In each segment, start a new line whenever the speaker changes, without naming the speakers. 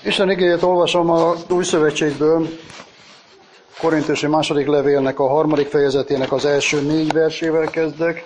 Isten igéjét olvasom a Új Szövetségből, Korintusi második levélnek a 3. fejezetének az első 4 versével kezdek.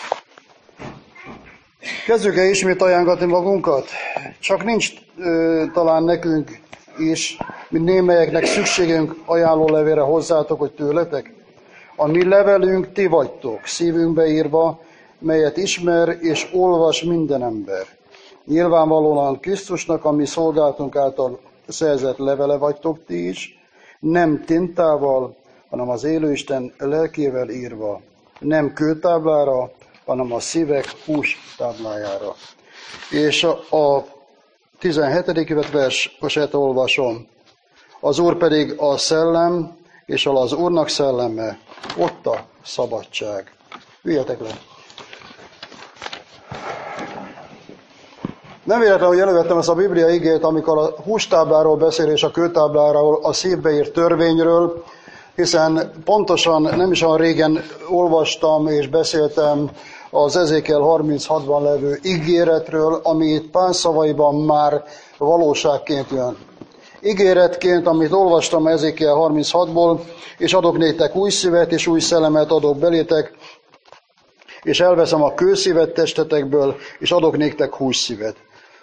Kezdjük-e ismét ajánlatni magunkat? Csak nincs talán nekünk is, mint némelyeknek szükségünk ajánlólevélre hozzátok, hogy tőletek? A mi levelünk ti vagytok, szívünkbe írva, melyet ismer és olvas minden ember. Nyilvánvalóan Krisztusnak, a mi szolgálatunk által szerzett levele vagytok ti is, nem tintával, hanem az élő Isten lelkével írva, nem kőtáblára, hanem a szívek hústáblájára. És a 17. verset olvasom. Az Úr pedig a szellem, és az Úrnak szelleme, ott a szabadság. Üljetek le! Nem véletlenül, hogy elővettem ezt a Biblia igét, amikor a hústábláról beszél és a kőtábláról, a szívbe írt törvényről, hiszen pontosan nem is olyan régen olvastam és beszéltem az Ezékiel 36-ban levő ígéretről, ami itt Pál szavaiban már valóságként jön. Ígéretként, amit olvastam Ezékiel 36-ból, és adok néktek új szívet, és új szellemet adok belétek, és elveszem a kőszívet testetekből, és adok néktek hússzívet.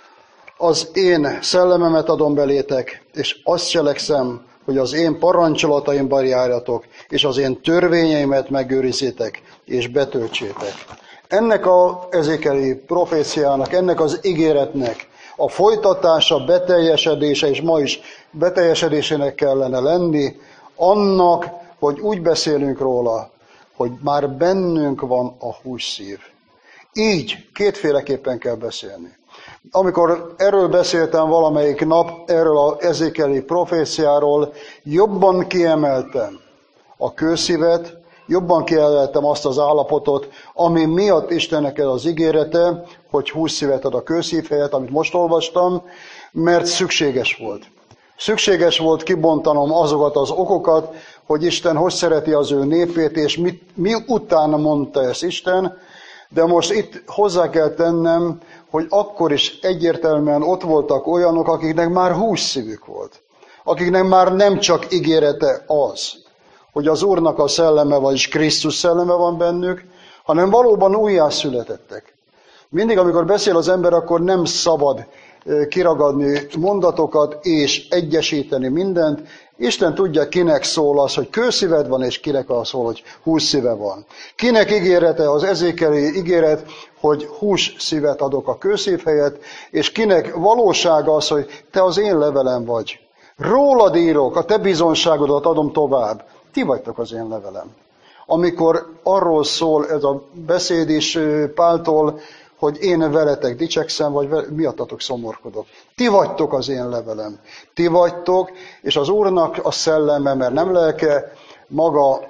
Az én szellememet adom belétek, és azt cselekszem, hogy az én parancsolataimban járjatok, és az én törvényeimet megőrizzétek, és betöltsétek. Ennek az ezékeli proféciának, ennek az ígéretnek a folytatása, beteljesedése, és ma is beteljesedésének kellene lenni, annak, hogy úgy beszélünk róla, hogy már bennünk van a hússzív. Így kétféleképpen kell beszélni. Amikor erről beszéltem valamelyik nap, erről az ezékeli proféciáról, jobban kiemeltem a kőszívet, jobban kiemeltem azt az állapotot, ami miatt Istennek ez az ígérete, hogy hússzívet ad a kőszív helyett, amit most olvastam, mert szükséges volt. Szükséges volt kibontanom azokat az okokat, hogy Isten hogy szereti az ő népét, és mi utána mondta ezt Isten, de most itt hozzá kell tennem, hogy akkor is egyértelműen ott voltak olyanok, akiknek már hússzívük volt. Akiknek már nem csak ígérete az, hogy az Úrnak a szelleme, vagyis Krisztus szelleme van bennük, hanem valóban újjászületettek. Mindig, amikor beszél az ember, akkor nem szabad kiragadni mondatokat és egyesíteni mindent. Isten tudja, kinek szól az, hogy kőszíved van, és kinek az szól, hogy hússzíve van. Kinek ígérete az ezékeli ígéret, hogy hússzívet adok a kőszív helyett, és kinek valósága az, hogy te az én levelem vagy. Rólad írok, a te bizonságodat adom tovább. Ti vagytok az én levelem. Amikor arról szól ez a beszéd is Páltól, hogy én veletek dicsekszem, vagy miattatok szomorkodok. Ti vagytok az én levelem. Ti vagytok, és az Úrnak a szelleme, mert nem lelke, maga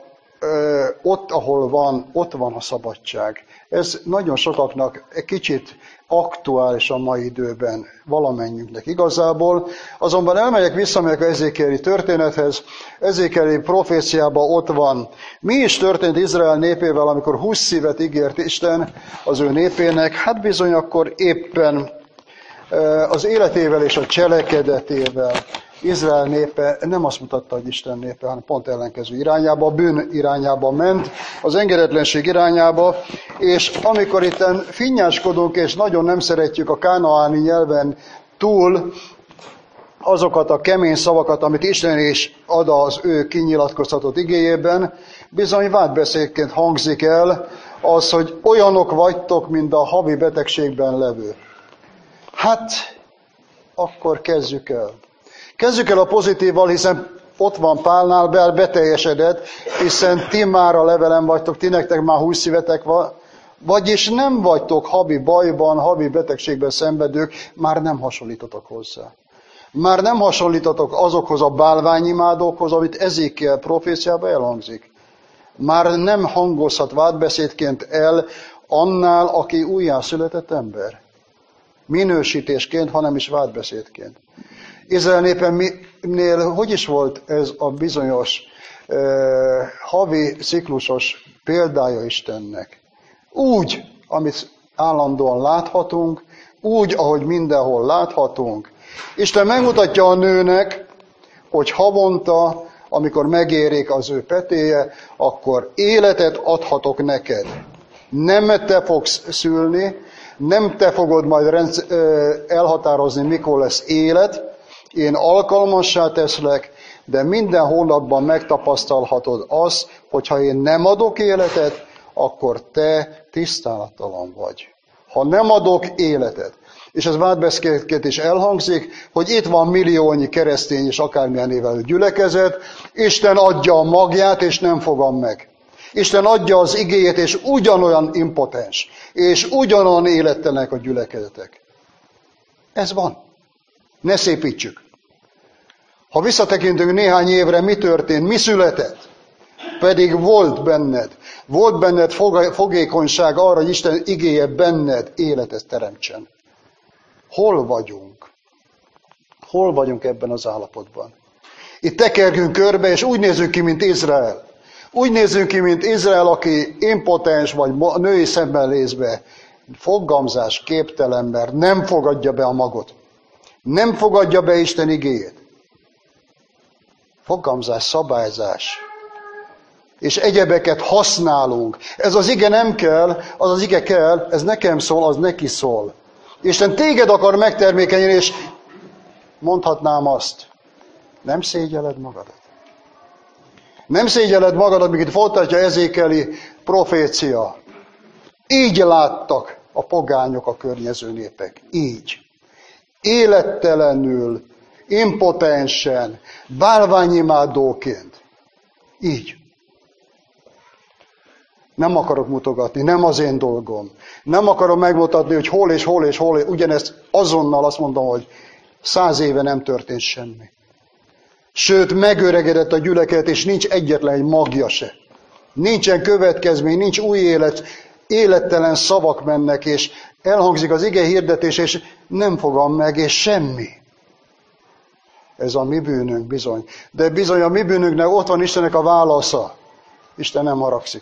ott, ahol van, ott van a szabadság. Ez nagyon sokaknak egy kicsit aktuális a mai időben, valamennyiünknek igazából. Azonban elmegyek vissza az ezékeli történethez, ezékeli proféciában ott van. Mi is történt Izrael népével, amikor hússzívet ígért Isten az ő népének? Hát bizony akkor éppen az életével és a cselekedetével Izrael népe nem azt mutatta, hogy Isten népe, hanem pont ellenkező irányába, a bűn irányába ment, az engedetlenség irányába, és amikor itten finnyáskodunk, és nagyon nem szeretjük a kánaáni nyelven túl azokat a kemény szavakat, amit Isten is ad az ő kinyilatkoztatott igéjében, bizony vádbeszédként hangzik el az, hogy olyanok vagytok, mint a havi betegségben levő. Hát, akkor kezdjük el. Kezdjük el a pozitívval, hiszen ott van Pálnál, beteljesedett, hiszen ti már a levelem vagytok, ti nektek már hússzívetek van, vagyis nem vagytok havi bajban, havi betegségben szenvedők, már nem hasonlítotok hozzá. Már nem hasonlítotok azokhoz a bálványimádókhoz, amit Ezékiel proféciában elhangzik. Már nem hangozhat vádbeszédként el annál, aki újjászületett ember. Minősítésként, hanem is vádbeszédként. Izrael népenél hogy is volt ez a bizonyos havi ciklusos példája Istennek? Úgy, amit állandóan láthatunk, úgy, ahogy mindenhol láthatunk, Isten megmutatja a nőnek, hogy havonta, amikor megérik az ő petéje, akkor életet adhatok neked. Nem te fogsz szülni, nem te fogod majd elhatározni, mikor lesz élet, én alkalmassá teszlek, de minden hónapban megtapasztalhatod azt, hogyha én nem adok életet, akkor te tisztátalan vagy. Ha nem adok életet. És ez vádbeszédként is elhangzik, hogy itt van milliónyi keresztény és akármilyen névelő gyülekezet, Isten adja a magját, és nem fogam meg. Isten adja az igéjét, és ugyanolyan impotens, és ugyanolyan élettelenek a gyülekezetek. Ez van. Ne szépítsük. Ha visszatekintünk néhány évre, mi történt, mi született? Pedig volt benned fogékonyság arra, hogy Isten igéje benned életet teremtsen. Hol vagyunk? Hol vagyunk ebben az állapotban? Itt tekergünk körbe, és úgy nézünk ki, mint Izrael. Úgy nézünk ki, mint Izrael, aki impotens vagy női szemben nézve, fogamzás képtelen, mert nem fogadja be a magot. Nem fogadja be Isten igéjét. Fogamzás, szabályzás. És egyebeket használunk. Ez az ige nem kell, az ige kell, ez nekem szól, az neki szól. Isten téged akar megtermékenyíteni, és mondhatnám azt, nem szégyelled magadat. Nem szégyelled magadat, míg itt folytatja Ezékeli profécia. Így láttak a pogányok, a környező népek. Így. Élettelenül, impotensen, bálványimádóként. Így. Nem akarok mutogatni, nem az én dolgom. Nem akarom megmutatni, hogy hol. Ugyanezt azonnal azt mondom, hogy 100 éve nem történt semmi. Sőt, megöregedett a gyülekezet, és nincs egyetlen egy magja se. Nincsen következmény, nincs új élet, élettelen szavak mennek, és elhangzik az ige hirdetés, és nem fogam meg, és semmi. Ez a mi bűnünk bizony. De bizony a mi bűnünknek ott van Istennek a válasza. Isten nem haragszik.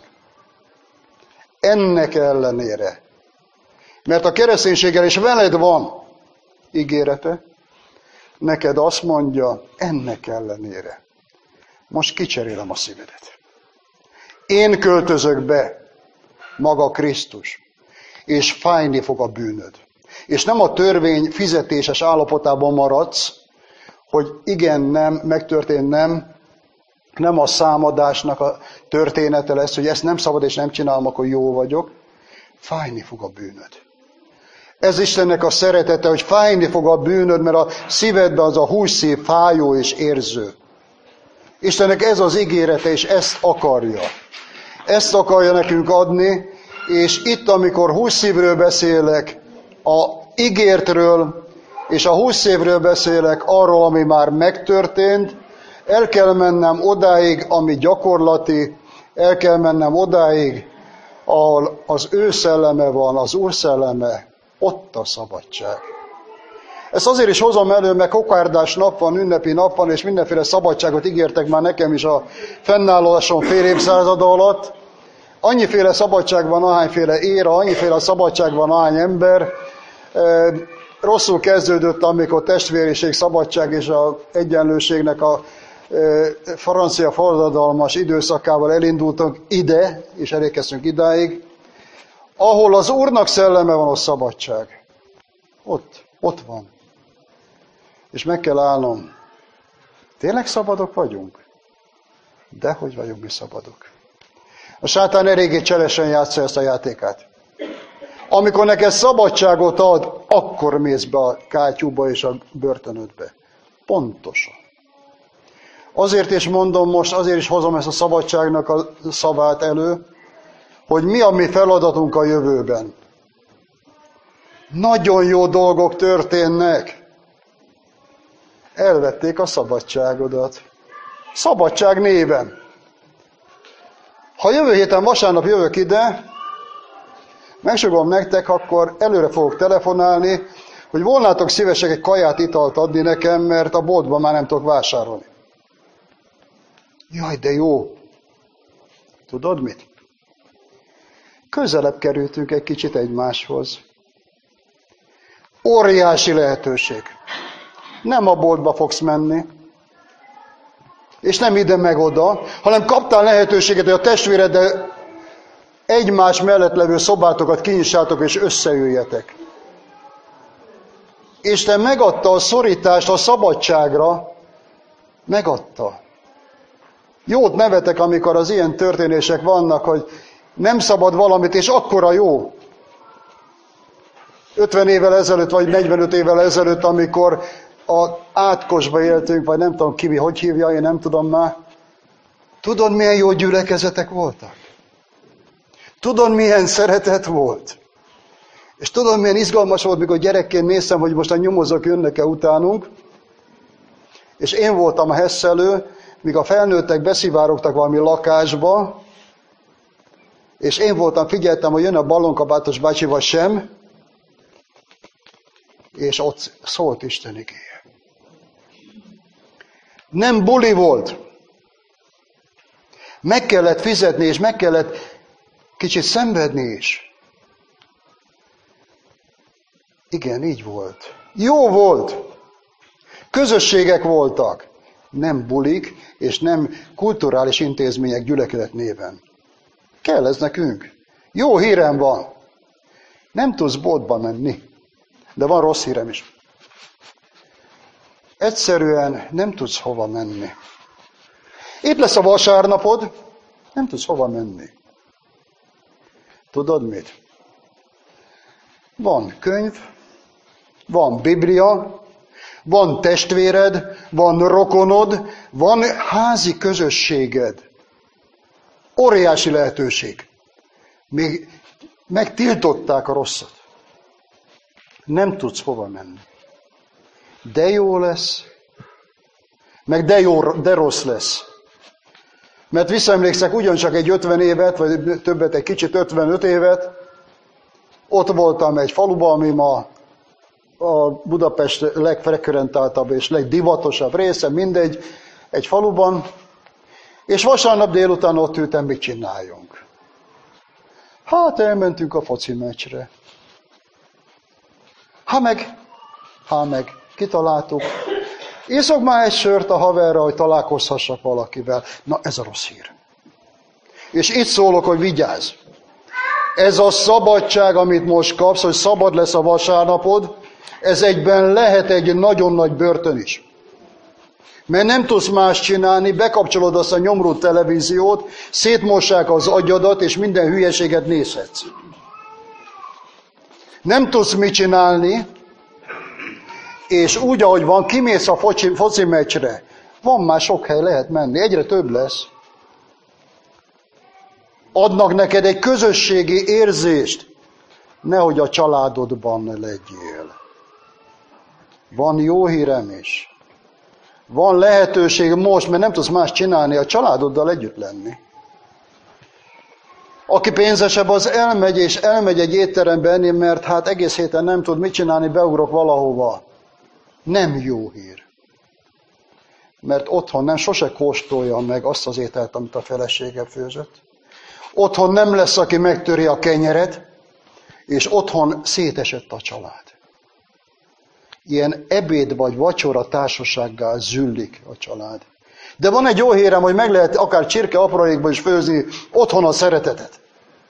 Ennek ellenére. Mert a kereszténységgel is veled van ígérete, neked azt mondja, ennek ellenére. Most kicserélem a szívedet. Én költözök be, maga Krisztus, és fájni fog a bűnöd. És nem a törvény fizetéses állapotában maradsz, hogy igen, nem, megtörtént, nem a számadásnak a története lesz, hogy ezt nem szabad és nem csinálom, akkor jó vagyok. Fájni fog a bűnöd. Ez Istennek a szeretete, hogy fájni fog a bűnöd, mert a szívedben az a hússzív fájó és érző. Istennek ez az ígérete, és ezt akarja. Ezt akarja nekünk adni, és itt, amikor hússzívről beszélek, a ígértről, és a 20 évről beszélek arról, ami már megtörtént, el kell mennem odáig, ami gyakorlati, el kell mennem odáig, ahol az ő szelleme van, az Úr szelleme, ott a szabadság. Ezt azért is hozom elő, mert kokárdás nap van, ünnepi nap van, és mindenféle szabadságot ígértek már nekem is a fennállásom fél évszázad alatt. Annyiféle szabadság van, ahányféle éra, annyiféle szabadság van, ahány ember. Rosszul kezdődött, amikor testvériség, szabadság és az egyenlőségnek a francia forradalmas időszakával elindultunk ide, és elérkeztünk idáig. Ahol az Úrnak szelleme van, a szabadság. Ott van. És meg kell állnom. Tényleg szabadok vagyunk? Dehogy vagyunk mi szabadok. A sátán eléggé cselesen játsza ezt a játékát. Amikor neked szabadságot ad, akkor mész be a kátyúba és a börtönödbe. Pontosan. Azért is mondom most, azért is hozom ezt a szabadságnak a szavát elő, hogy mi a mi feladatunk a jövőben. Nagyon jó dolgok történnek. Elvették a szabadságodat. Szabadság néven. Ha jövő héten vasárnap jövök ide, megsugom nektek, akkor előre fogok telefonálni, hogy volnátok szívesek egy kaját, italt adni nekem, mert a boltban már nem tudok vásárolni. Jaj, de jó. Tudod mit? Közelebb kerültünk egy kicsit egymáshoz. Óriási lehetőség. Nem a boltba fogsz menni. És nem ide meg oda, hanem kaptál lehetőséget, hogy a testvéreddel egymás mellett levő szobátokat kinyissátok és összeüljetek. Isten megadta a szorítást a szabadságra, megadta. Jót nevetek, amikor az ilyen történések vannak, hogy nem szabad valamit, és akkora jó. 50 évvel ezelőtt, vagy 45 évvel ezelőtt, amikor az Átkosba éltünk, vagy nem tudom ki, hogy hívja, én nem tudom már. Tudod, milyen jó gyülekezetek voltak? Tudod, milyen szeretet volt? És tudod, milyen izgalmas volt, mikor gyerekként néztem, hogy most a nyomozók jönnek-e utánunk, és én voltam a hesszelő, míg a felnőttek beszivárogtak valami lakásba, és én voltam, figyeltem, hogy jön a ballonkabátos bácsi, vagy sem, és ott szólt Isten igéje. Nem buli volt. Meg kellett fizetni, és meg kellett kicsit szenvedni is. Igen, így volt. Jó volt. Közösségek voltak. Nem bulik, és nem kulturális intézmények gyülekezet néven. Kell ez nekünk. Jó hírem van. Nem tudsz boltba menni. De van rossz hírem is. Egyszerűen nem tudsz hova menni. Itt lesz a vasárnapod, nem tudsz hova menni. Tudod mit? Van könyv, van Biblia, van testvéred, van rokonod, van házi közösséged. Óriási lehetőség. Még megtiltották a rosszat. Nem tudsz hova menni. De jó lesz, meg de rossz lesz. Mert visszaemlékszek ugyancsak egy 50 évet, vagy többet, egy kicsit 55 évet, ott voltam egy faluban, ami ma a Budapest legfrekventáltabb és legdivatosabb része, mindegy, egy faluban, és vasárnap délután ott ültem, mit csináljunk. Hát elmentünk a foci meccsre. Ha meg, kitaláltuk. Iszok már egy sört a haverra, hogy találkozhassak valakivel. Na, ez a rossz hír. És itt szólok, hogy vigyázz. Ez a szabadság, amit most kapsz, hogy szabad lesz a vasárnapod, ez egyben lehet egy nagyon nagy börtön is. Mert nem tudsz más csinálni, bekapcsolod azt a nyomrú televíziót, szétmossák az agyadat, és minden hülyeséget nézhetsz. Nem tudsz mit csinálni, és úgy, ahogy van, kimész a foci meccsre. Van már sok hely, lehet menni, egyre több lesz. Adnak neked egy közösségi érzést, nehogy a családodban legyél. Van jó hírem is. Van lehetőség most, mert nem tudsz más csinálni, a családoddal együtt lenni. Aki pénzesebb, az elmegy egy étterembe enni, mert hát egész héten nem tud mit csinálni, beugrok valahova. Nem jó hír. Mert otthon nem sose kóstolja meg azt az ételt, amit a felesége főzött. Otthon nem lesz, aki megtöri a kenyeret, és otthon szétesett a család. Ilyen ebéd vagy vacsora társasággá züllik a család. De van egy jó hírem, hogy meg lehet akár csirke aprólékban is főzni otthon a szeretetet.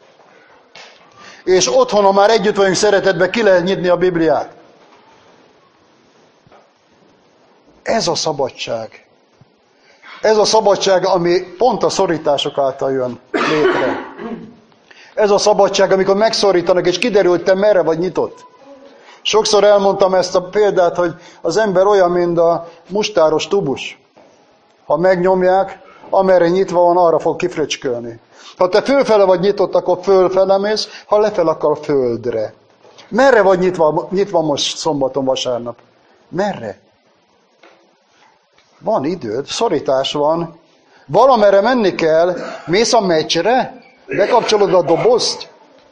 És otthon, ha már együtt vagyunk szeretetben, ki lehet nyitni a Bibliát. Ez a szabadság. Ez a szabadság, ami pont a szorítások által jön létre. Ez a szabadság, amikor megszorítanak, és kiderül, hogy te merre vagy nyitott. Sokszor elmondtam ezt a példát, hogy az ember olyan, mint a mustáros tubus. Ha megnyomják, amerre nyitva van, arra fog kifröcskölni. Ha te fölfele vagy nyitott, akkor fölfele mész, ha lefele, akkor földre. Merre vagy nyitva most szombaton, vasárnap? Merre? Van időd, szorítás van. Valamerre menni kell, mész a meccsre, bekapcsolod a dobozt.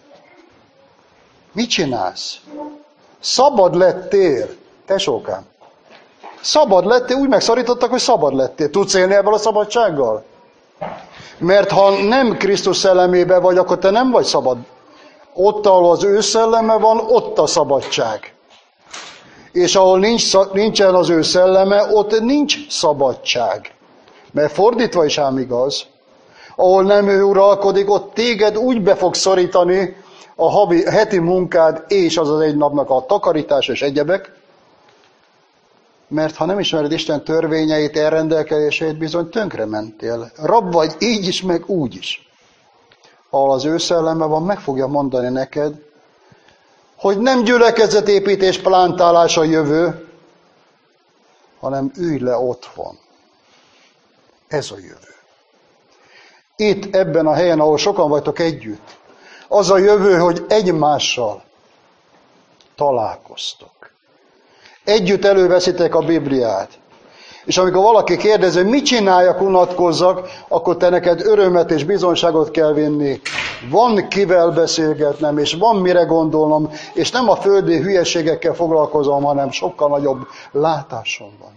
Mit csinálsz? Szabad lettél, tesókám. Szabad lettél, úgy megszorítottak, hogy szabad lettél. Tudsz élni ebből a szabadsággal? Mert ha nem Krisztus szellemében vagy, akkor te nem vagy szabad. Ott, ahol az ő szelleme van, ott a szabadság. És ahol nincsen az ő szelleme, ott nincs szabadság. Mert fordítva is ám igaz, ahol nem ő uralkodik, ott téged úgy be fog szorítani a heti munkád és az egy napnak a takarítása és egyebek, mert ha nem ismered Isten törvényeit, elrendelkezéseit, bizony tönkre mentél. Rab vagy így is, meg úgy is. Ahol az ő szelleme van, meg fogja mondani neked, hogy nem gyülekezetépítés, plántálás a jövő, hanem ülj le otthon. Ez a jövő. Itt, ebben a helyen, ahol sokan vagytok együtt, az a jövő, hogy egymással találkoztok. Együtt előveszitek a Bibliát. És amikor valaki kérdezi, hogy mit csináljak, unatkozzak, akkor te neked örömet és bizonyságot kell vinni. Van kivel beszélgetnem, és van mire gondolnom, és nem a földi hülyeségekkel foglalkozom, hanem sokkal nagyobb látásom van.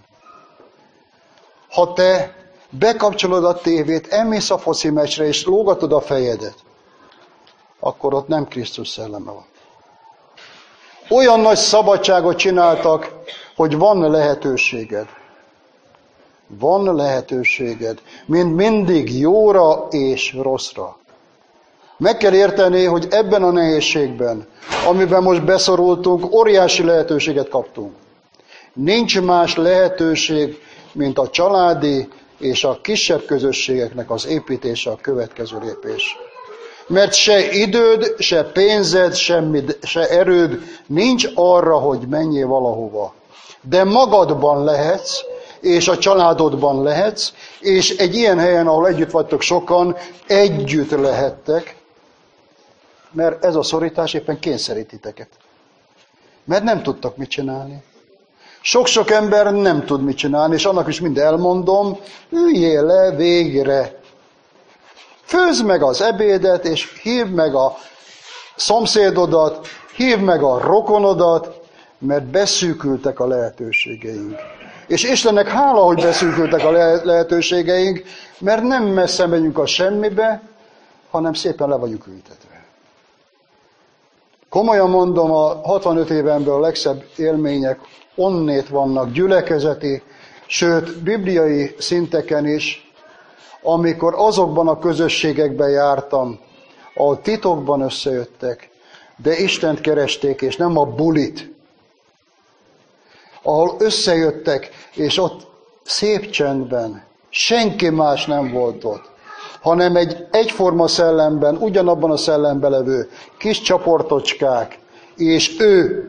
Ha te bekapcsolod a tévét, elmész a foci meccsre, és lógatod a fejedet, akkor ott nem Krisztus szelleme van. Olyan nagy szabadságot csináltak, hogy van lehetőséged. Van lehetőséged, mint mindig jóra és rosszra. Meg kell érteni, hogy ebben a nehézségben, amiben most beszorultunk, óriási lehetőséget kaptunk. Nincs más lehetőség, mint a családi és a kisebb közösségeknek az építése, a következő lépés. Mert se időd, se pénzed, se erőd nincs arra, hogy menjél valahova. De magadban lehetsz, és a családodban lehetsz, és egy ilyen helyen, ahol együtt vagytok sokan, együtt lehettek, mert ez a szorítás éppen kényszerítiteket. Mert nem tudtak mit csinálni. Sok-sok ember nem tud mit csinálni, és annak is mind elmondom, üljél le végre. Főzd meg az ebédet, és hívd meg a szomszédodat, hívd meg a rokonodat, mert beszűkültek a lehetőségeink. És Istennek hála, hogy beszűkültek a lehetőségeink, mert nem messze megyünk a semmibe, hanem szépen le vagyunk ültetve. Komolyan mondom, a 65 évemben a legszebb élmények onnét vannak, gyülekezeti, sőt, bibliai szinteken is, amikor azokban a közösségekben jártam, ahol titokban összejöttek, de Istent keresték, és nem a bulit, ahol összejöttek, és ott szép csendben, senki más nem volt ott, hanem egy egyforma szellemben, ugyanabban a szellemben levő kis csoportocskák, és ő.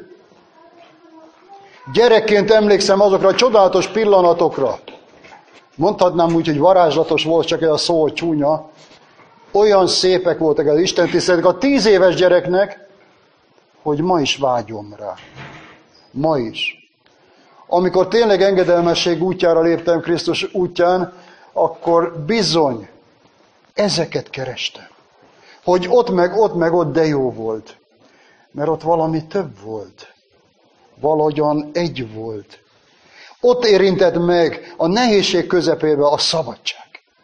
Gyerekként emlékszem azokra a csodálatos pillanatokra. Mondhatnám úgy, hogy varázslatos volt, csak ez a szó csúnya. Olyan szépek voltak az istentiszteletek a 10 éves gyereknek, hogy ma is vágyom rá. Ma is. Amikor tényleg engedelmesség útjára léptem Krisztus útján, akkor bizony ezeket kerestem. Hogy ott meg ott, de jó volt. Mert ott valami több volt. Valahogyan egy volt. Ott érintett meg a nehézség közepébe a szabadság.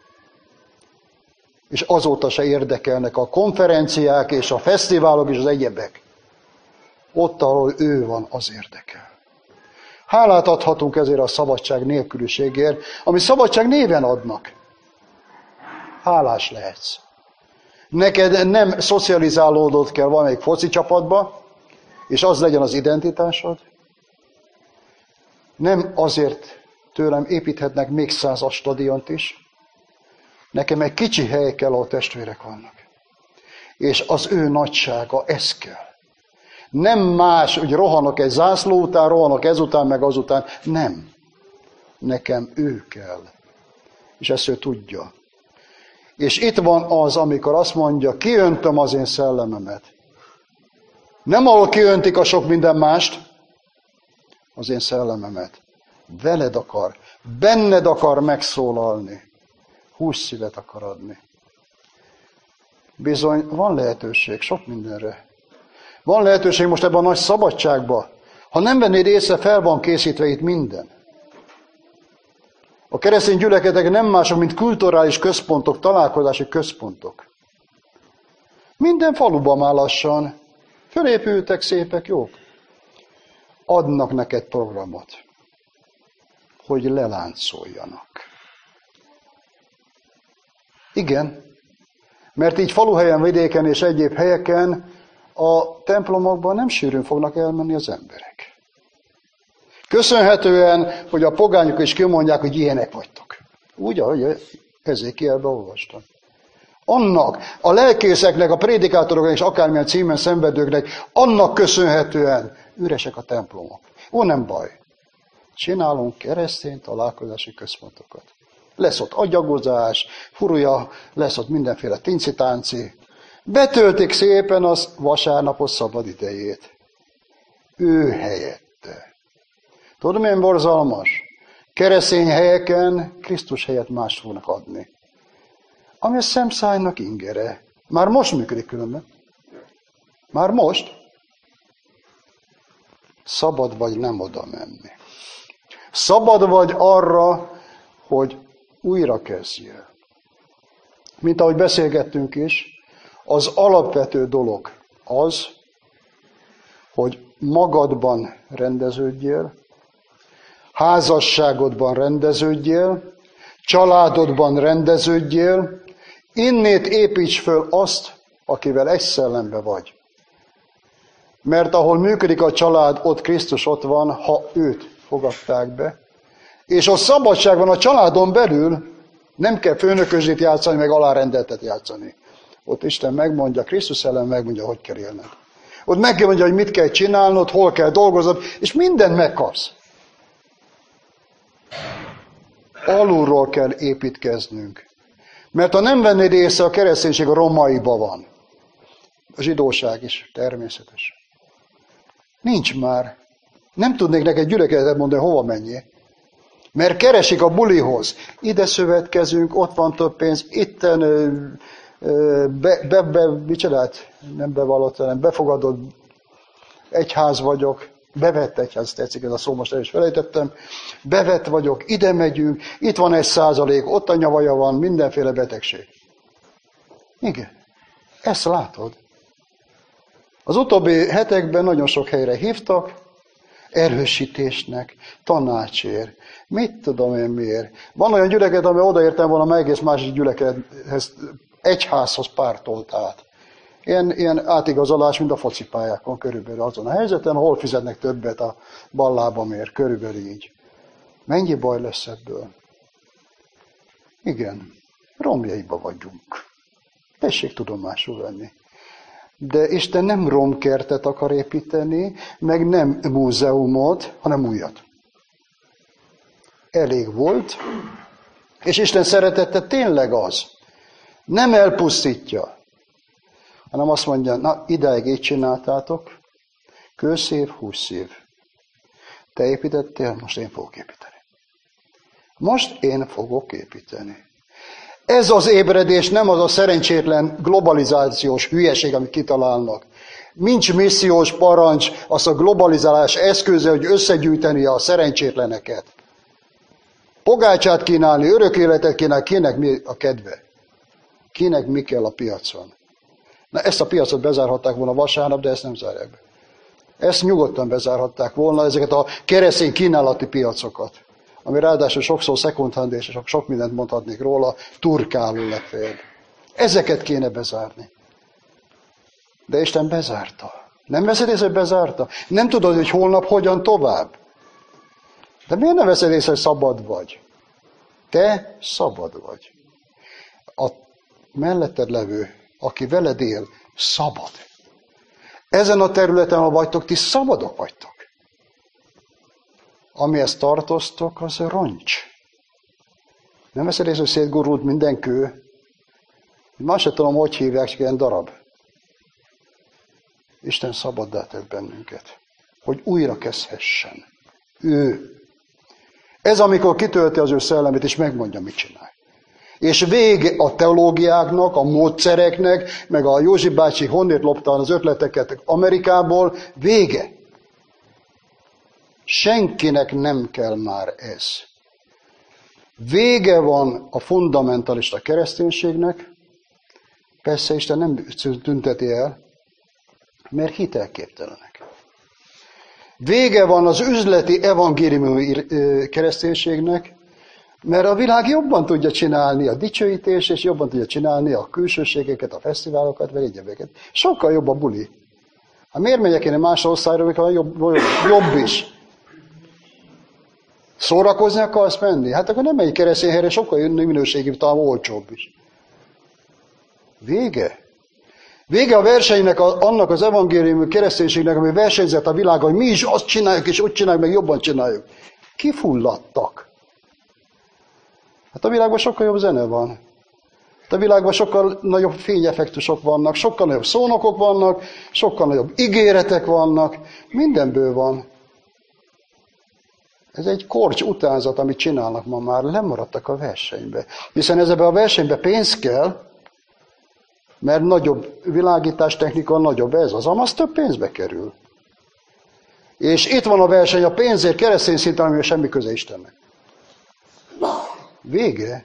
És azóta se érdekelnek a konferenciák és a fesztiválok és az egyebek. Ott, ahol ő van, az érdekel. Hálát adhatunk ezért a szabadság nélküliségért, ami szabadság néven adnak. Hálás lehetsz. Neked nem szocializálódott kell valamelyik foci csapatba, és az legyen az identitásod. Nem azért tőlem építhetnek még 100 stadiont is. Nekem egy kicsi hely kell, ahol testvérek vannak. És az ő nagysága, ez kell. Nem más, hogy rohanok egy zászló után, rohanok ezután, meg azután. Nem. Nekem ő kell. És ezt ő tudja. És itt van az, amikor azt mondja, kiöntöm az én szellememet. Nem ahol kiöntik a sok minden mást, az én szellememet. Veled akar, benned akar megszólalni. Hús szívet akar adni. Bizony, van lehetőség sok mindenre. Van lehetőség most ebben a nagy szabadságban. Ha nem vennéd észre, fel van készítve itt minden. A keresztény gyülekezetek nem mások, mint kulturális központok, találkozási központok. Minden faluban már lassan. Fölépültek, szépek, jók. adnak neked programot, hogy leláncoljanak. Igen, mert így faluhelyen, vidéken és egyéb helyeken a templomokban nem sűrűn fognak elmenni az emberek. Köszönhetően, hogy a pogányok is kimondják, hogy ilyenek vagytok. Úgy, ahogy Ezékielben olvastam. Annak, a lelkészeknek, a prédikátoroknak és akármilyen címen szenvedőknek, annak köszönhetően üresek a templomok. Ó, nem baj. Csinálunk keresztény találkozási központokat. Lesz ott agyagozás, furúja, lesz ott mindenféle tincitánci. Betöltik szépen az vasárnapos szabad idejét. Ő helyette. Tudod, milyen borzalmas? Keresztény helyeken Krisztus helyett mást fognak adni. Ami a szemszájnak ingere. Már most működik különben. Már most. Szabad vagy nem oda menni. Szabad vagy arra, hogy újra kezdjél. Mint ahogy beszélgettünk is, az alapvető dolog az, hogy magadban rendeződjél, házasságodban rendeződjél, családodban rendeződjél, innét építs föl azt, akivel egy szellembe vagy. Mert ahol működik a család, ott Krisztus ott van, ha őt fogadták be. És a szabadság van a családon belül, nem kell főnökösét játszani, meg alárendeltet játszani. Ott Isten megmondja, Krisztus ellen megmondja, hogy kell élned. Ott meg kell mondja, hogy mit kell csinálnod, hol kell dolgoznod, és mindent megkapsz. Alulról kell építkeznünk. Mert ha nem vennéd észre, a kereszténység a romaiba van. A zsidóság is természetes. Nincs már. Nem tudnék neked gyülekezetet mondani, hova menjél. Mert keresik a bulihoz. Ide szövetkezünk, ott van több pénz, itten mit csinált? Nem bevallott, hanem befogadott egyház vagyok. Bevett egyház, tetszik ez a szó, most el is felejtettem. Bevett vagyok, ide megyünk, itt van 1%, ott a nyavaja van, mindenféle betegség. Igen, ezt látod. Az utóbbi hetekben nagyon sok helyre hívtak, erősítésnek, tanácsért. Mit tudom én miért. Van olyan gyülekezet, ami odaértem volna, meg egész másik gyülekezethez, egyházhoz pártolt át. Ilyen átigazolás, mint a focipályákon körülbelül azon a helyzeten, hol fizetnek többet a bal lábamért, körülbelül így. Mennyi baj lesz ebből? Igen, romjaiba vagyunk. Tessék tudomásul venni. De Isten nem romkertet akar építeni, meg nem múzeumot, hanem újat. Elég volt, és Isten szeretete tényleg az. Nem elpusztítja, hanem azt mondja, na idáig így csináltátok, kőszív, 20 szív. Te építettél, most én fogok építeni. Most én fogok építeni. Ez az ébredés nem az a szerencsétlen globalizációs hülyeség, amit kitalálnak. Nincs missziós parancs, az a globalizálás eszköze, hogy összegyűjteni a szerencsétleneket. Pogácsát kínálni, örök életet kínálni, kinek mi a kedve? Kinek mi kell a piacon? Na ezt a piacot bezárhatták volna vasárnap, de ezt nem zárják be. Ezt nyugodtan bezárhatták volna, ezeket a keresztény kínálati piacokat, ami ráadásul sokszor second hand, és sok mindent mondhatnék róla, turkáló legfeljebb. Ezeket kéne bezárni. De Isten bezárta. Nem veszed észre, hogy bezárta? Nem tudod, hogy holnap hogyan tovább? De miért nem veszed észre, hogy szabad vagy? Te szabad vagy. A melletted levő, aki veled él, szabad. Ezen a területen, ahol vagytok, ti szabadok vagytok. Amihez tartoztok, az roncs. Nem veszed észre, hogy szétgurult minden kő? Más sem tudom, hogy hívják, csak ilyen darab. Isten szabaddá tett bennünket, hogy újra kezdhessen. Ő. Ez amikor kitölti az ő szellemét, és megmondja, mit csinál. És vége a teológiáknak, a módszereknek, meg a Józsi bácsi honnét lopta az ötleteket Amerikából, vége. Senkinek nem kell már ez. Vége van a fundamentalista kereszténységnek, persze Isten nem tünteti el, mert hitelképtelenek. Vége van az üzleti evangéliumi kereszténységnek, mert a világ jobban tudja csinálni a dicsőítést, és jobban tudja csinálni a külsőségeket, a fesztiválokat, vagy egyebeket. Sokkal jobb a buli. Hát miért megyek én más országra, amikor jobb is? Szórakozni akarsz menni? Hát akkor nem egy keresztény helyre, sokkal minőségibb, talán olcsóbb is. Vége. Vége a versenynek, annak az evangéliumi kereszténységnek, ami versenyzett a világon, hogy mi is azt csináljuk, és úgy csináljuk, meg jobban csináljuk. Kifulladtak. Hát a világban sokkal jobb zene van. Hát a világban sokkal nagyobb fényeffektusok vannak, sokkal nagyobb szónokok vannak, sokkal nagyobb ígéretek vannak, mindenből van. Ez egy korcs utánzat, amit csinálnak ma már, lemaradtak a versenybe. Hiszen ezzel a versenybe pénz kell, mert nagyobb világítástechnika, nagyobb ez az, amaz több pénzbe kerül. És itt van a verseny a pénzért keresztény szinten, amivel semmi köze Istennek. Vége.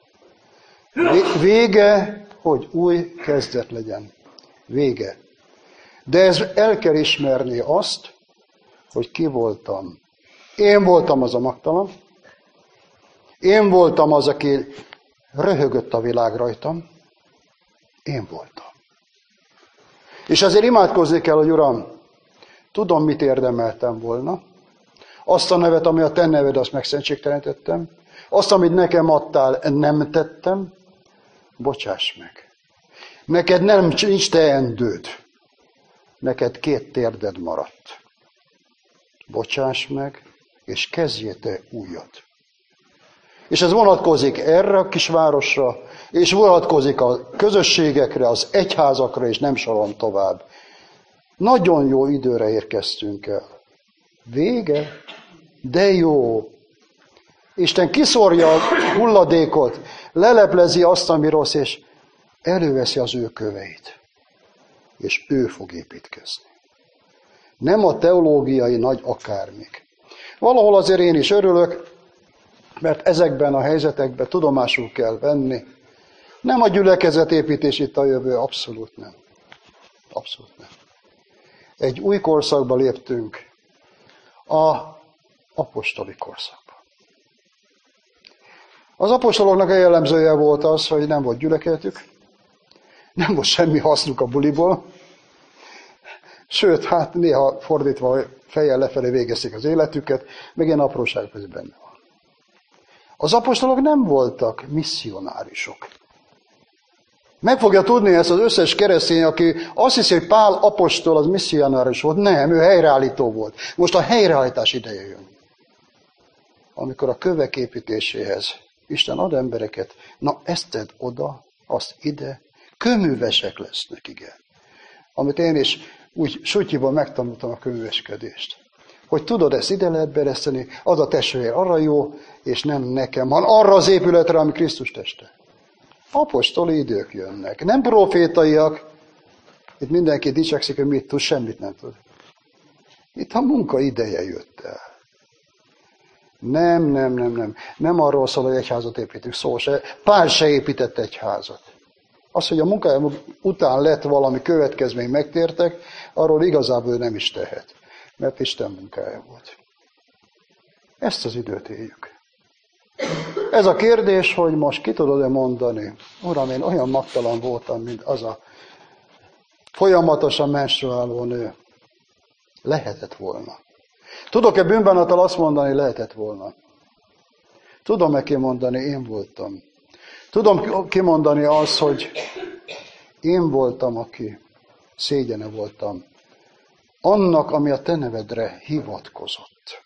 Vége, hogy új kezdet legyen. Vége. De ez el kell ismerni azt, hogy ki voltam. Én voltam az a magtalan. Én voltam az, aki röhögött a világ rajtam. Én voltam. És ezért imádkozni kell, hogy Uram, tudom, mit érdemeltem volna. Azt a nevet, ami a te neved, azt megszentségtelenítettem. Azt, amit nekem adtál, nem tettem. Bocsáss meg. Neked nincs teendőd. Neked 2 térded maradt. Bocsáss meg, és kezdjél te újat. És ez vonatkozik erre a kisvárosra, és vonatkozik a közösségekre, az egyházakra, és nem sorolom tovább. Nagyon jó időre érkeztünk el. Vége, de jó. Isten kiszórja a hulladékot, leleplezi azt, ami rossz, és előveszi az ő köveit. És ő fog építkezni. Nem a teológiai nagy akármik. Valahol azért én is örülök, mert ezekben a helyzetekben tudomásul kell venni. Nem a gyülekezetépítés itt a jövő, abszolút nem. Abszolút nem. Egy új korszakba léptünk, a apostoli korszakba. Az apostoloknak a jellemzője volt az, hogy nem volt gyülekezetük, nem volt semmi hasznuk a buliból, sőt, hát néha fordítva fejjel lefelé végezték az életüket, meg ilyen apróságok közben benne van. Az apostolok nem voltak misszionárisok. Meg fogja tudni ezt az összes keresztény, aki azt hiszi, hogy Pál apostol az misszionáris volt. Nem, ő helyreállító volt. Most a helyreállítás ideje jön. Amikor a kövek építéséhez Isten ad embereket, na ezt tedd oda, azt ide, kőművesek lesznek, igen. Amit én is úgy sutyiban megtanultam a kőműveskedést. Hogy tudod, ezt ide lehet bereszteni, az a testvér arra jó, és nem nekem, hanem arra az épületre, ami Krisztus teste. Apostoli idők jönnek, nem profétaiak. Itt mindenki dicsekszik, hogy mit tud, semmit nem tud. Itt a munka ideje jött el. Nem arról szól, hogy egyházat építünk, szó se. Pál se épített egyházat. Az, hogy a munkája után lett valami következmény, megtértek, arról igazából ő nem is tehet. Mert Isten munkája volt. Ezt az időt éljük. Ez a kérdés, hogy most ki tudod-e mondani, Uram, én olyan magtalan voltam, mint az a folyamatosan menstruáló nő. Lehetett volna. Tudok-e bűnbánattal azt mondani, lehetett volna? Tudom-e kimondani, én voltam? Tudom kimondani azt, hogy én voltam, aki szégyene voltam annak, ami a te nevedre hivatkozott.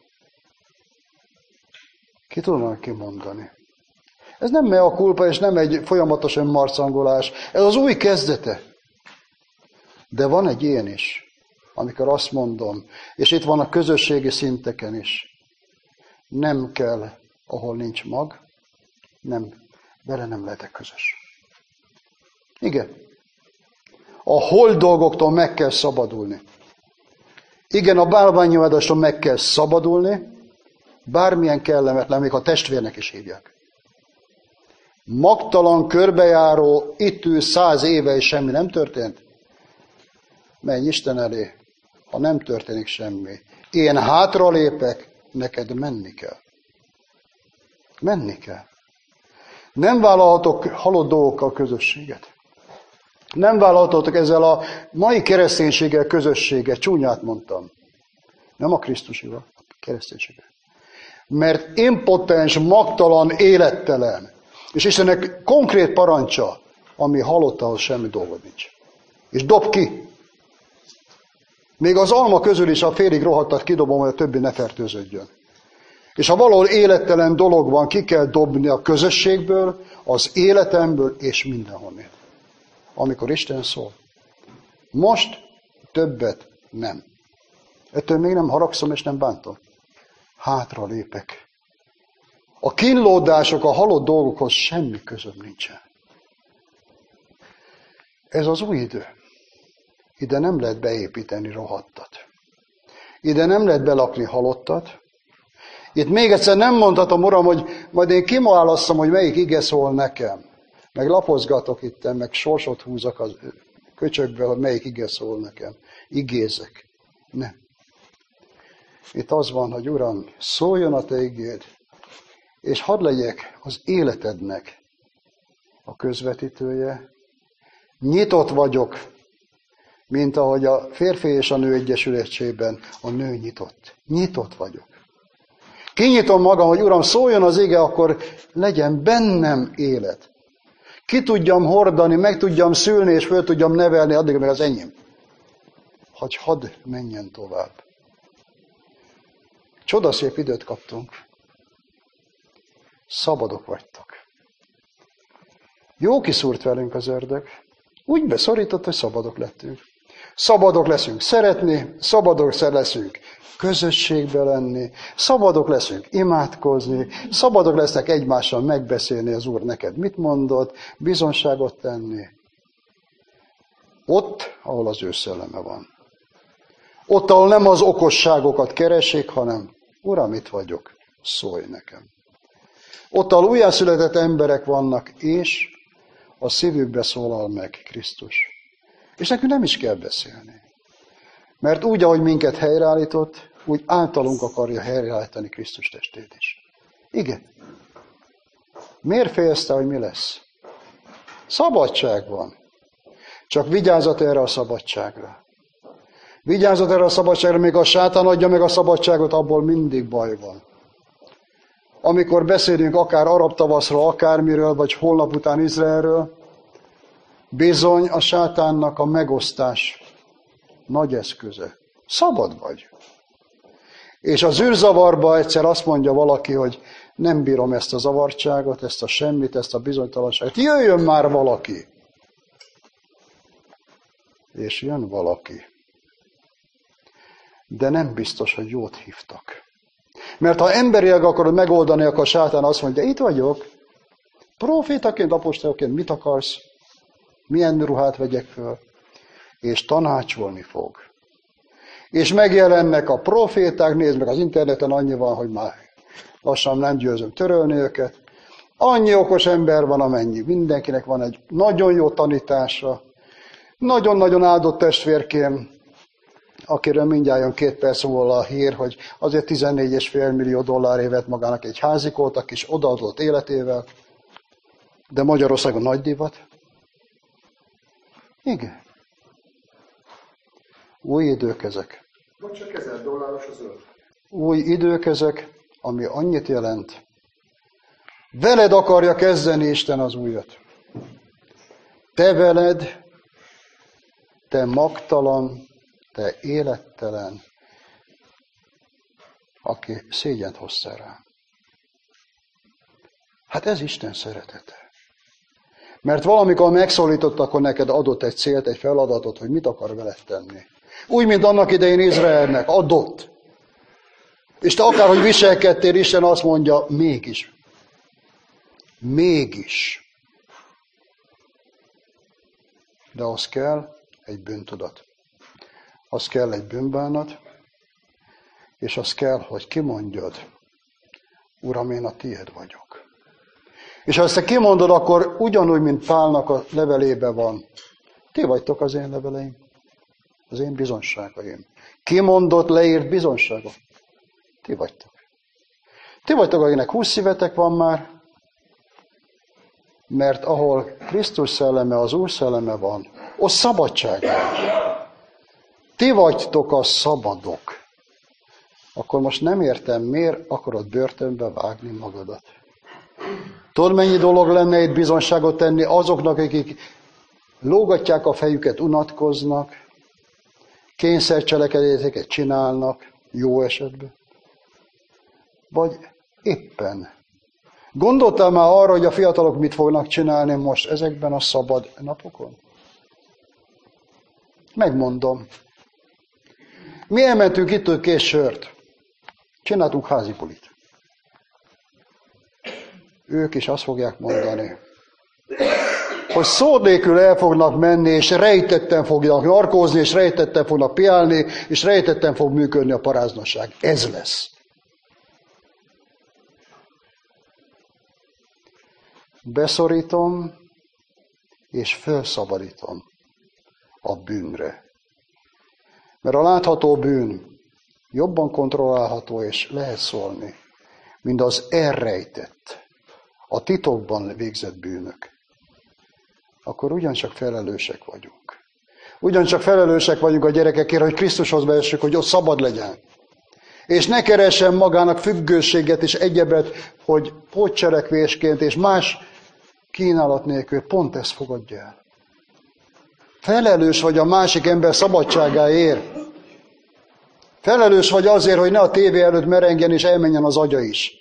Ki tudom kimondani? Ez nem mea culpa, és nem egy folyamatos önmarcangolás. Ez az új kezdete. De van egy ilyen is, amikor azt mondom, és itt van a közösségi szinteken is. Nem kell, ahol nincs mag, vele nem lehetek közös. Igen. A hold dolgoktól meg kell szabadulni. Igen, a bálványimádásról meg kell szabadulni, bármilyen kellemetlen, még a testvérnek is hívják. Magtalan, körbejáró, itt ül 100 éve, és semmi nem történt. Menj Isten elé, ha nem történik semmi. Én hátralépek, neked menni kell. Menni kell. Nem vállalhatok halott dolgokkal közösséget. Nem vállalhatok ezzel a mai kereszténységgel közösséget, csúnyát mondtam. Nem a Krisztusival, a kereszténységgel. Mert impotens, magtalan, élettelen. És Istennek konkrét parancsa, ami halott, ahhoz semmi dolgod nincs. És dob ki. Még az alma közül is a félig rohadtat kidobom, hogy a többi ne fertőződjön. És ha valahol élettelen dolog van, ki kell dobni a közösségből, az életemből és mindenhonnét. Amikor Isten szól. Most többet nem. Ettől még nem haragszom és nem bántom. Hátra lépek. A kínlódások, a halott dolgokhoz semmi közöm nincsen. Ez az új idő. Ide nem lehet beépíteni rohadtat. Ide nem lehet belakni halottat. Itt még egyszer nem mondhatom, Uram, hogy majd én kiválasszam, hogy melyik ige szól nekem. Meg lapozgatok itt, meg sorsot húzok a köcsökbe, hogy melyik ige szól nekem. Igézek. Nem. Itt az van, hogy Uram, szóljon a te igéd, és hadd legyek az életednek a közvetítője. Nyitott vagyok, mint ahogy a férfi és a nő egyesületében a nő nyitott. Nyitott vagyok. Kinyitom magam, hogy Uram, szóljon az ige, akkor legyen bennem élet. Ki tudjam hordani, meg tudjam szülni, és föl tudjam nevelni, addig meg az enyém. Hogy hadd menjen tovább. Csodaszép időt kaptunk. Szabadok vagytok. Jó kiszúrt velünk az ördög. Úgy beszorított, hogy szabadok lettünk. Szabadok leszünk szeretni, szabadok leszünk közösségbe lenni, szabadok leszünk imádkozni, szabadok lesznek egymással megbeszélni, az Úr neked mit mondott, bizonságot tenni. Ott, ahol az ő szelleme van. Ott, ahol nem az okosságokat keresik, hanem Uram, itt vagyok, szólj nekem. Ott, ahol újjászületett emberek vannak, és a szívükbe szólal meg Krisztus. És nekünk nem is kell beszélni. Mert úgy, ahogy minket helyreállított, úgy általunk akarja helyreállítani Krisztus testét is. Igen. Miért félsz te, hogy mi lesz? Szabadság van. Csak vigyázzat erre a szabadságra. Vigyázzat erre a szabadságra, még a sátán adja meg a szabadságot, abból mindig baj van. Amikor beszélünk akár arab tavaszról, akármiről, vagy holnap után Izraelről, bizony a sátánnak a megosztás nagy eszköze. Szabad vagy. És az űrzavarba egyszer azt mondja valaki, hogy nem bírom ezt a zavartságot, ezt a semmit, ezt a bizonytalanságot. Jöjjön már valaki. És jön valaki. De nem biztos, hogy jót hívtak. Mert ha emberileg akarod megoldani, akkor a sátán azt mondja, itt vagyok, profétaként, apostolként mit akarsz, milyen ruhát vegyek föl, és tanácsolni fog. És megjelennek a proféták, nézd meg az interneten, annyi van, hogy már lassan nem győzöm törölni őket. Annyi okos ember van, amennyi. Mindenkinek van egy nagyon jó tanítása, nagyon-nagyon áldott testvérkém, akiről mindjárt jön 2 perc múlva a hír, hogy azért $14,5 millió vett magának egy házikót, a kis odaadott életével, de Magyarországon nagy divat. Igen. Új idők ezek.
Vagy csak $1000 az öl.
Új idők ezek, ami annyit jelent. Veled akarja kezdeni Isten az újat. Te veled, te magtalan, te élettelen, aki szégyent hoztál rá. Hát ez Isten szeretete. Mert valamikor megszólított, akkor neked adott egy célt, egy feladatot, hogy mit akar veled tenni. Úgy, mint annak idején Izraelnek adott. És te akárhogy viselkedtél, Isten azt mondja, mégis. Mégis. De az kell egy bűntudat. Az kell egy bűnbánat, és az kell, hogy kimondjad, Uram, én a tiéd vagyok. És ha ezt te kimondod, akkor ugyanúgy, mint Pálnak a levelében van. Ti vagytok az én leveleim. Az én bizonságaim. Kimondott, leírt bizonságok. Ti vagytok. Ti vagytok, akinek 20 szívetek van már, mert ahol Krisztus szelleme, az Úr szelleme van, ott szabadság van. Ti vagytok a szabadok. Akkor most nem értem, miért akarod börtönbe vágni magadat. Tudod, mennyi dolog lenne itt bizonságot tenni azoknak, akik lógatják a fejüket, unatkoznak, kényszercselekedeteket csinálnak, jó esetben. Vagy éppen. Gondoltál már arra, hogy a fiatalok mit fognak csinálni most ezekben a szabad napokon? Megmondom. Mi elmentünk itt két sört. Csináltunk házi bulit. Ők is azt fogják mondani, hogy szó nélkül el fognak menni, és rejtetten fognak narkózni, és rejtetten fognak piálni, és rejtetten fog működni a paráznaság. Ez lesz. Beszorítom, és felszabadítom a bűnre. Mert a látható bűn jobban kontrollálható, és lehet szólni, mint az elrejtett, a titokban végzett bűnök. Akkor ugyancsak felelősek vagyunk. Ugyancsak felelősek vagyunk a gyerekekért, hogy Krisztushoz vehessük, hogy ott szabad legyen. És ne keressen magának függőséget és egyebet, hogy pótcselekvésként és más kínálat nélkül pont ezt fogadja el. Felelős vagy a másik ember szabadságáért. Felelős vagy azért, hogy ne a tévé előtt merengjen és elmenjen az agya is.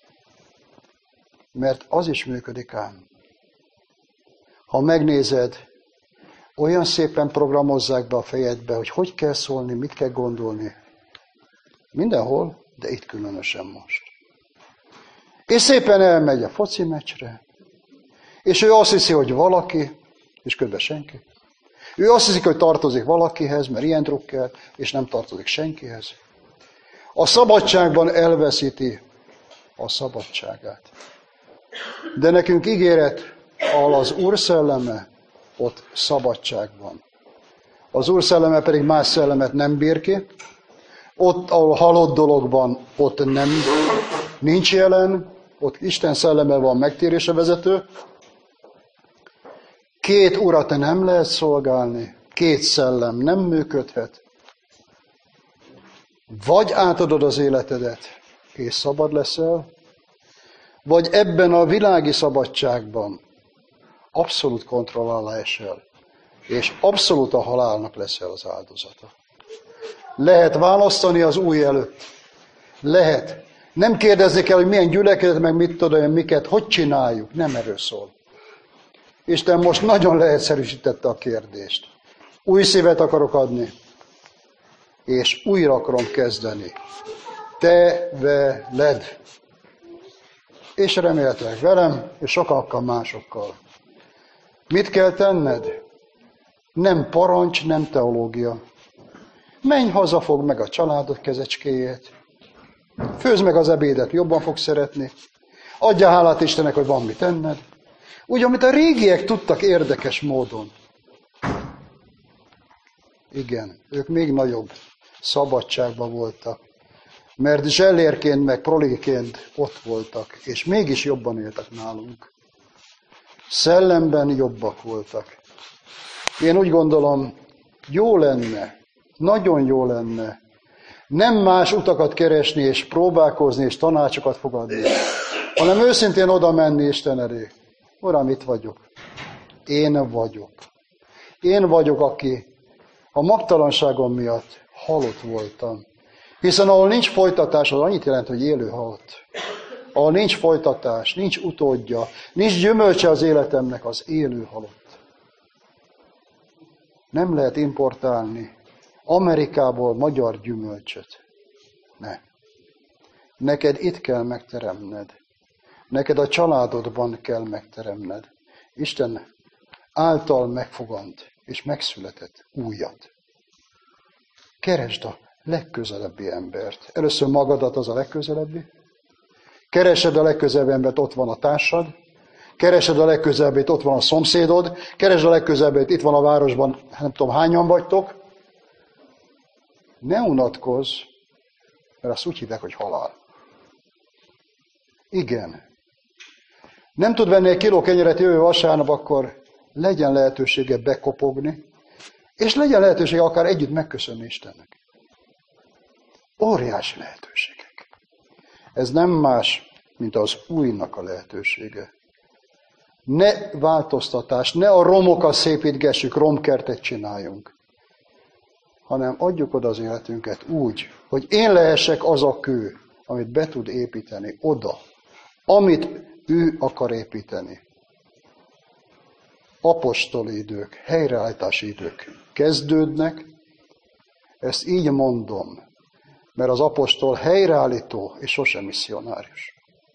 Mert az is működik ám. Ha megnézed, olyan szépen programozzák be a fejedbe, hogy kell szólni, mit kell gondolni. Mindenhol, de itt különösen most. És szépen elmegy a foci meccsre, és ő azt hiszi, hogy valaki, és közben senki. Ő azt hiszi, hogy tartozik valakihez, mert ilyen drukkel, és nem tartozik senkihez. A szabadságban elveszíti a szabadságát. De nekünk ígéret, ahol az Úr szelleme, ott szabadság van. Az Úr szelleme pedig más szellemet nem bír ki. Ott, ahol halott dolog van, ott nincs jelen, ott Isten szelleme van megtérésre vezető. Két urat nem lehet szolgálni, két szellem nem működhet. Vagy átadod az életedet, és szabad leszel, vagy ebben a világi szabadságban abszolút kontroll alá esel, és abszolút a halálnak leszel az áldozata. Lehet választani az új előtt. Lehet. Nem kérdezni kell, hogy milyen gyülekezet, meg mit tudom, miket, hogy csináljuk. Nem erről szól. Isten most nagyon leegyszerűsítette a kérdést. Új szívet akarok adni, és újra akarom kezdeni. Te veled. És remélhetőleg velem, és sokakkal másokkal. Mit kell tenned? Nem parancs, nem teológia. Menj haza, fogd meg a családod kezecskéjét. Főzd meg az ebédet, jobban fogsz szeretni. Adjál hálát Istennek, hogy van mit tenned. Úgy, amit a régiek tudtak érdekes módon. Igen, ők még nagyobb szabadságban voltak. Mert zsellérként, meg proliként ott voltak, és mégis jobban éltek nálunk. Szellemben jobbak voltak. Én úgy gondolom, jó lenne, nagyon jó lenne, nem más utakat keresni, és próbálkozni, és tanácsokat fogadni, hanem őszintén oda menni Isten elé. Uram, itt vagyok. Én vagyok. Én vagyok, aki a magtalanságom miatt halott voltam. Hiszen ahol nincs folytatás, az annyit jelent, hogy élő halott. Ahol nincs folytatás, nincs utódja, nincs gyümölcse az életemnek, az élő halott. Nem lehet importálni Amerikából magyar gyümölcsöt. Ne. Neked itt kell megteremned. Neked a családodban kell megteremned. Isten által megfogant és megszületett újat. Keresd a legközelebbi embert. Először magadat, az a legközelebbi. Keresed a legközelebbi embert, ott van a társad. Keresed a legközelebbi, ott van a szomszédod. Keresd a legközelebbi, itt van a városban, nem tudom hányan vagytok. Ne unatkozz, mert azt úgy hívják, hogy halál. Igen. Nem tud venni egy kiló kenyeret jövő vasárnap, akkor legyen lehetősége bekopogni, és legyen lehetősége akár együtt megköszönni Istennek. Óriási lehetőségek. Ez nem más, mint az újnak a lehetősége. Ne változtatás, ne a romokat szépítgessük, romkertet csináljunk, hanem adjuk oda az életünket úgy, hogy én lehessek az a kő, amit be tud építeni oda, amit ő akar építeni. Apostoli idők, helyreállítási idők kezdődnek, ezt így mondom, mert az apostol helyreállító és sosem misszionárius.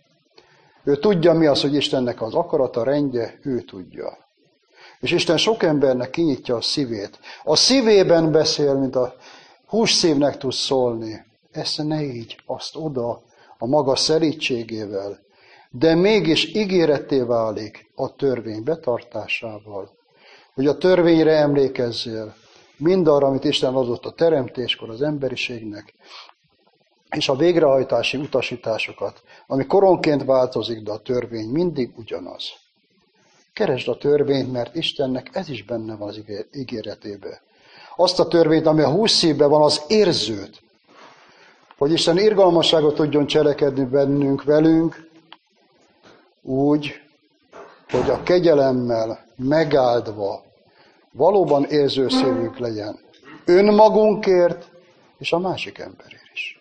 Ő tudja, mi az, hogy Istennek az akarata, rendje, ő tudja. És Isten sok embernek kinyitja a szívét. A szívében beszél, mint a hússzívnek tud szólni. Ezt ne így, azt oda, a maga szelítségével. De mégis ígéretté válik a törvény betartásával. Hogy a törvényre emlékezzél, mindarra, amit Isten adott a teremtéskor az emberiségnek, és a végrehajtási utasításokat, ami koronként változik, de a törvény mindig ugyanaz. Keresd a törvényt, mert Istennek ez is benne van az ígéretében. Azt a törvényt, ami a hússzívben van, az érzőt, hogy Isten irgalmasságot tudjon cselekedni bennünk, velünk, úgy, hogy a kegyelemmel megáldva valóban érző szívünk legyen. Önmagunkért és a másik emberért is.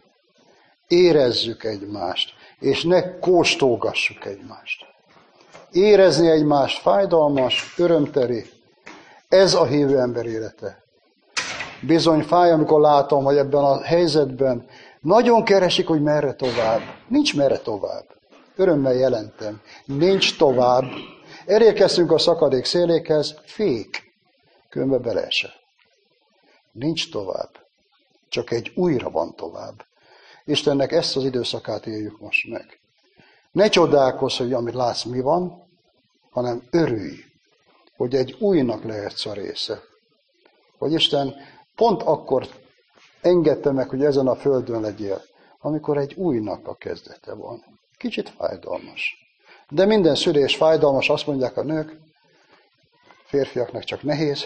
Érezzük egymást, és ne kóstolgassuk egymást. Érezni egymást fájdalmas, örömteli, ez a hívő ember élete. Bizony fáj, amikor látom, hogy ebben a helyzetben nagyon keresik, hogy merre tovább. Nincs merre tovább. Örömmel jelentem. Nincs tovább. Elérkeztünk a szakadék szélékhez, fék. Különben beleesel. Nincs tovább. Csak egy újra van tovább. Istennek ezt az időszakát éljük most meg. Ne csodálkozz, hogy amit látsz mi van, hanem örülj, hogy egy újnak lehetsz a része. Hogy Isten pont akkor engedte meg, hogy ezen a földön legyél, amikor egy újnak a kezdete van. Kicsit fájdalmas. De minden szülés fájdalmas, azt mondják a nők, férfiaknak csak nehéz,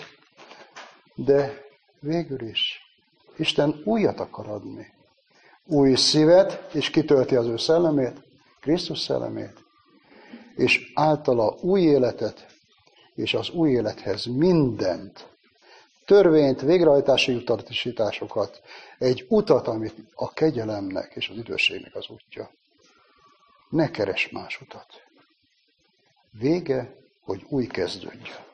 de végül is Isten újat akar adni. Új szívet, és kitölti az ő szellemét, Krisztus szellemét, és általa új életet, és az új élethez mindent, törvényt, végrehajtási utasításokat, egy utat, amit a kegyelemnek és az üdvösségnek az útja. Ne keres más utat. Vége, hogy új kezdődjön.